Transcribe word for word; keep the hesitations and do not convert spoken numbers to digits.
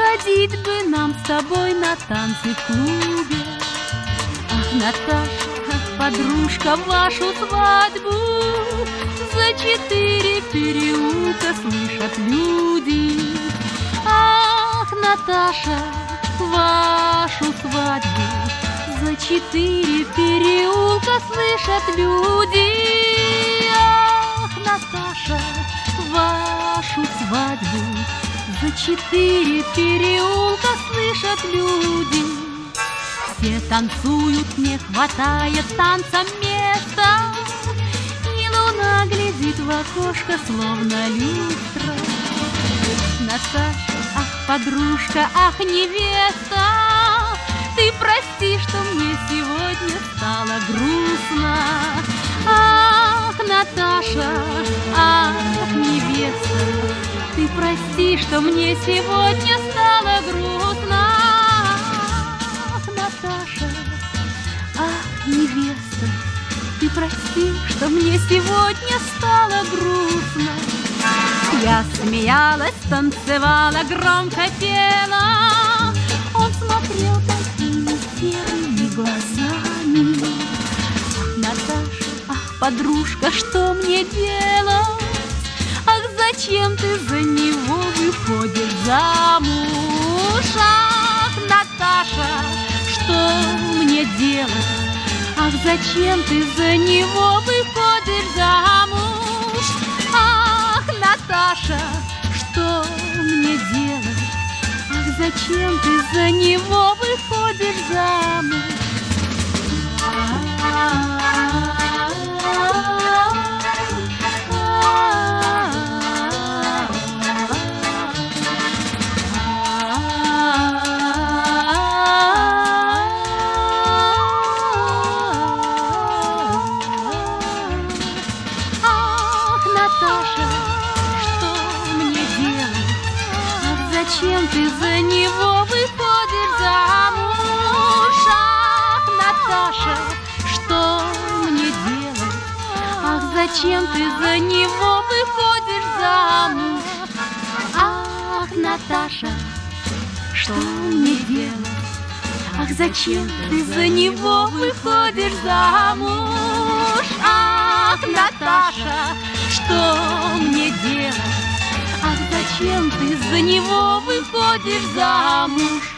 Сходить бы нам с тобой на танцы в клубе. Ах, Наташа, ах, подружка, вашу свадьбу за четыре переулка слышат люди. Ах, Наташа, вашу свадьбу за четыре переулка слышат люди. Ах, Наташа, вашу свадьбу за четыре переулка слышат люди. Все танцуют, не хватает танцам места, и луна глядит в окошко, словно люстра. Наташа, ах, подружка, ах, невеста, ты прости, что мне сегодня стало грустно. Ах, Наташа, ах, невеста, ты прости, что мне сегодня стало грустно. Ах, Наташа, ах, невеста, ты прости, что мне сегодня стало грустно. Я смеялась, танцевала, громко пела. Он смотрел такими серыми глазами. Ах, Наташа, ах, подружка, что мне делать? Ах, зачем ты за него выходишь замуж? Ах, Наташа, что мне делать? Ах, зачем ты за него выходишь замуж? Ах, Наташа, что мне делать? Ах, зачем ты за него выходишь замуж? Наташа, что мне делать? Ах, зачем ты за него выходишь замуж? Ах, Наташа, что мне делать? Ах, зачем ты за него выходишь замуж? Ах, Наташа, что мне делать? Ах, зачем ты за него выходишь замуж? Ах, Наташа, что мне делать? Ах, зачем ты за него выходишь замуж?